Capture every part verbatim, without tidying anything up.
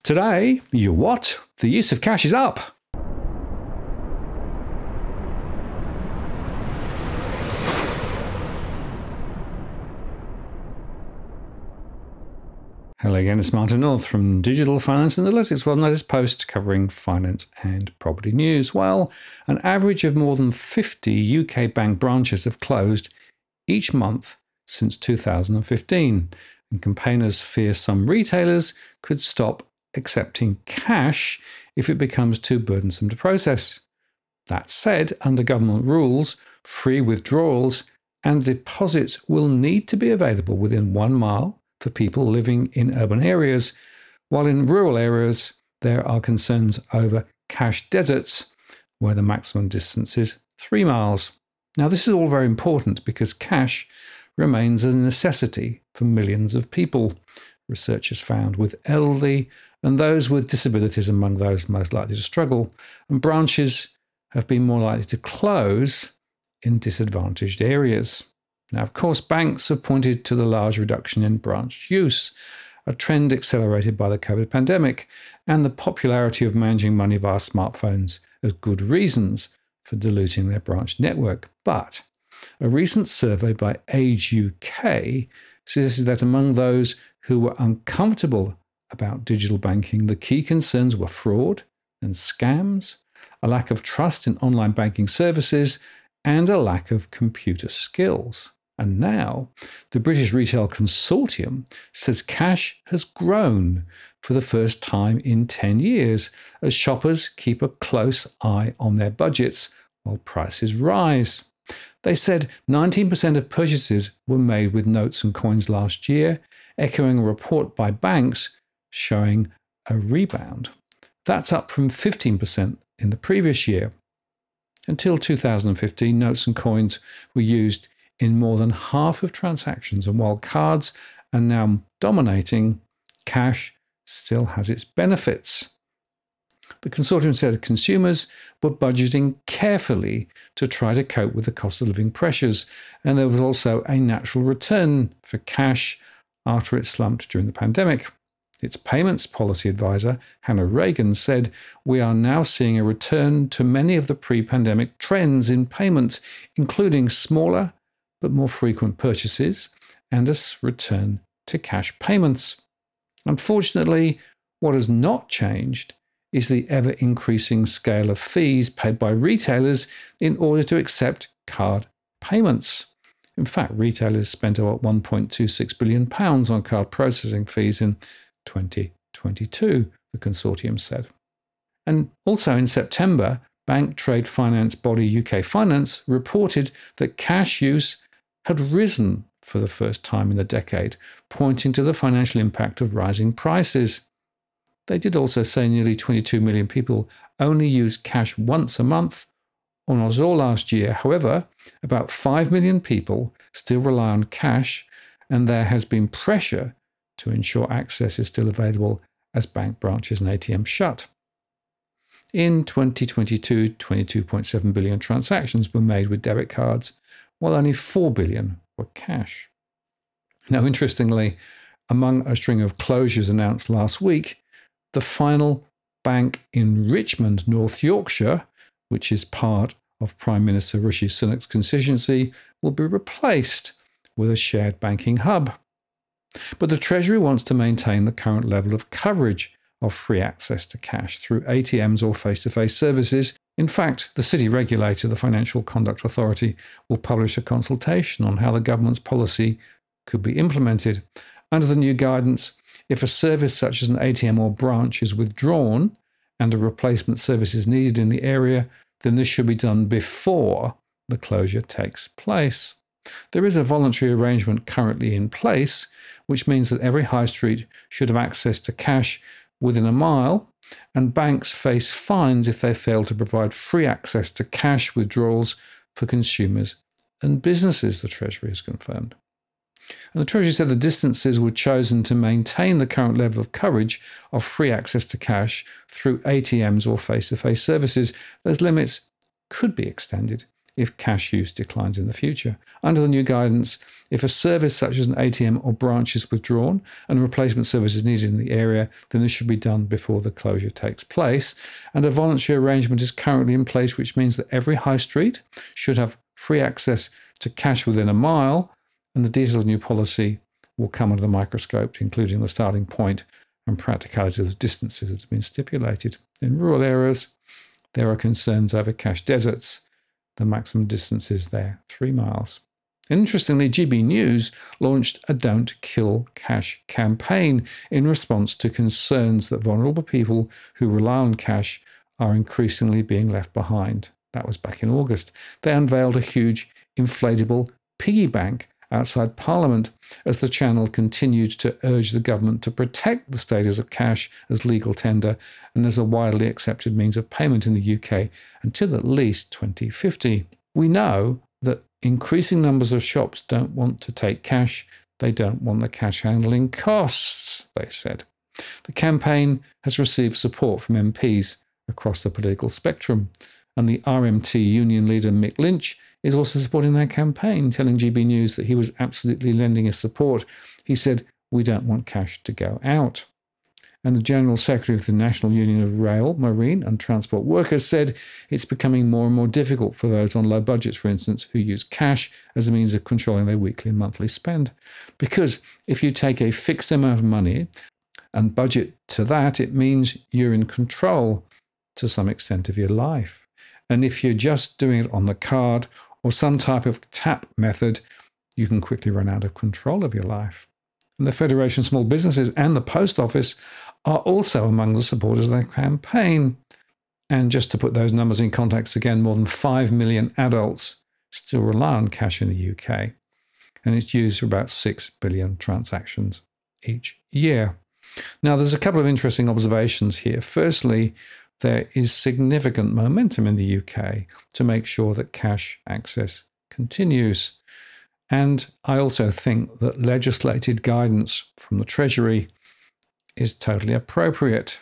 Today, you what? The use of cash is up. Hello again, it's Martin North from Digital Finance Analytics. Well, latest post covering finance and property news. Well, an average of more than fifty U K bank branches have closed each month since two thousand fifteen, and campaigners fear some retailers could stop accepting cash if it becomes too burdensome to process. That said, under government rules, free withdrawals and deposits will need to be available within one mile for people living in urban areas, while in rural areas there are concerns over cash deserts, where the maximum distance is three miles. Now, this is all very important because cash remains a necessity for millions of people, researchers found, with elderly and those with disabilities among those most likely to struggle, and branches have been more likely to close in disadvantaged areas. Now, of course, banks have pointed to the large reduction in branch use, a trend accelerated by the COVID pandemic, and the popularity of managing money via smartphones as good reasons for diluting their branch network. But a recent survey by Age U K suggested that among those who were uncomfortable about digital banking, the key concerns were fraud and scams, a lack of trust in online banking services, and a lack of computer skills. And now, the British Retail Consortium says cash has grown for the first time in ten years as shoppers keep a close eye on their budgets while prices rise. They said nineteen percent of purchases were made with notes and coins last year, echoing a report by banks showing a rebound. That's up from fifteen percent in the previous year. Until two thousand fifteen, notes and coins were used in more than half of transactions, and while cards are now dominating, cash still has its benefits. The consortium said consumers were budgeting carefully to try to cope with the cost of living pressures, and there was also a natural return for cash after it slumped during the pandemic. Its payments policy advisor, Hannah Reagan, said, "We are now seeing a return to many of the pre-pandemic trends in payments, including smaller but more frequent purchases and a return to cash payments." Unfortunately, what has not changed is the ever-increasing scale of fees paid by retailers in order to accept card payments. In fact, retailers spent about one point two six billion pounds on card processing fees in twenty twenty-two, the consortium said. And also in September, bank trade finance body U K Finance reported that cash use had risen for the first time in a decade, pointing to the financial impact of rising prices. They did also say nearly twenty-two million people only use cash once a month, almost all last year. However, about five million people still rely on cash, and there has been pressure to ensure access is still available as bank branches and A T Ms shut. In twenty twenty-two, twenty-two point seven billion transactions were made with debit cards, while only four billion were cash. Now, interestingly, among a string of closures announced last week, the final bank in Richmond, North Yorkshire, which is part of Prime Minister Rishi Sunak's constituency, will be replaced with a shared banking hub. But the Treasury wants to maintain the current level of coverage of free access to cash through A T Ms or face-to-face services. In fact, the city regulator, the Financial Conduct Authority, will publish a consultation on how the government's policy could be implemented. Under the new guidance, if a service such as an A T M or branch is withdrawn and a replacement service is needed in the area, then this should be done before the closure takes place. There is a voluntary arrangement currently in place, which means that every high street should have access to cash within a mile, and banks face fines if they fail to provide free access to cash withdrawals for consumers and businesses, the Treasury has confirmed. And the Treasury said the distances were chosen to maintain the current level of coverage of free access to cash through A T Ms or face-to-face services. Those limits could be extended if cash use declines in the future. Under the new guidance, if a service such as an A T M or branch is withdrawn and a replacement service is needed in the area, then this should be done before the closure takes place. And a voluntary arrangement is currently in place, which means that every high street should have free access to cash within a mile, and the details of the new policy will come under the microscope, including the starting point and practicalities of the distances that have been stipulated. In rural areas, there are concerns over cash deserts. The maximum distance is there, three miles. Interestingly, G B News launched a Don't Kill Cash campaign in response to concerns that vulnerable people who rely on cash are increasingly being left behind. That was back in August. They unveiled a huge inflatable piggy bank outside Parliament as the channel continued to urge the government to protect the status of cash as legal tender and as a widely accepted means of payment in the U K until at least twenty fifty. We know that increasing numbers of shops don't want to take cash. They don't want the cash handling costs, they said. The campaign has received support from M Ps across the political spectrum, and the R M T union leader Mick Lynch is also supporting their campaign, telling G B News that he was absolutely lending his support. He said, "We don't want cash to go out." And the General Secretary of the National Union of Rail, Marine and Transport Workers said it's becoming more and more difficult for those on low budgets, for instance, who use cash as a means of controlling their weekly and monthly spend. Because if you take a fixed amount of money and budget to that, it means you're in control to some extent of your life. And if you're just doing it on the card or some type of tap method, you can quickly run out of control of your life. And the Federation of Small Businesses and the Post Office are also among the supporters of their campaign. And just to put those numbers in context again, more than five million adults still rely on cash in the U K. And it's used for about six billion transactions each year. Now, there's a couple of interesting observations here. Firstly, there is significant momentum in the U K to make sure that cash access continues. And I also think that legislated guidance from the Treasury is totally appropriate.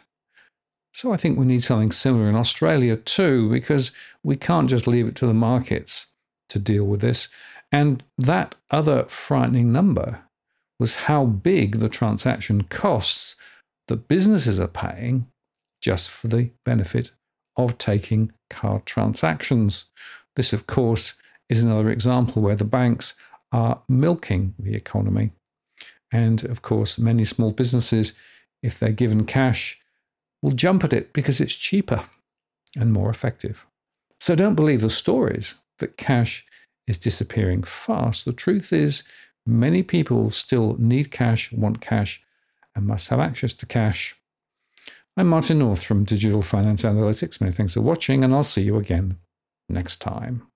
So I think we need something similar in Australia too, because we can't just leave it to the markets to deal with this. And that other frightening number was how big the transaction costs that businesses are paying just for the benefit of taking card transactions. This, of course, is another example where the banks are milking the economy. And, of course, many small businesses, if they're given cash, will jump at it because it's cheaper and more effective. So don't believe the stories that cash is disappearing fast. The truth is, many people still need cash, want cash, and must have access to cash. I'm Martin North from Digital Finance Analytics. Many thanks for watching, and I'll see you again next time.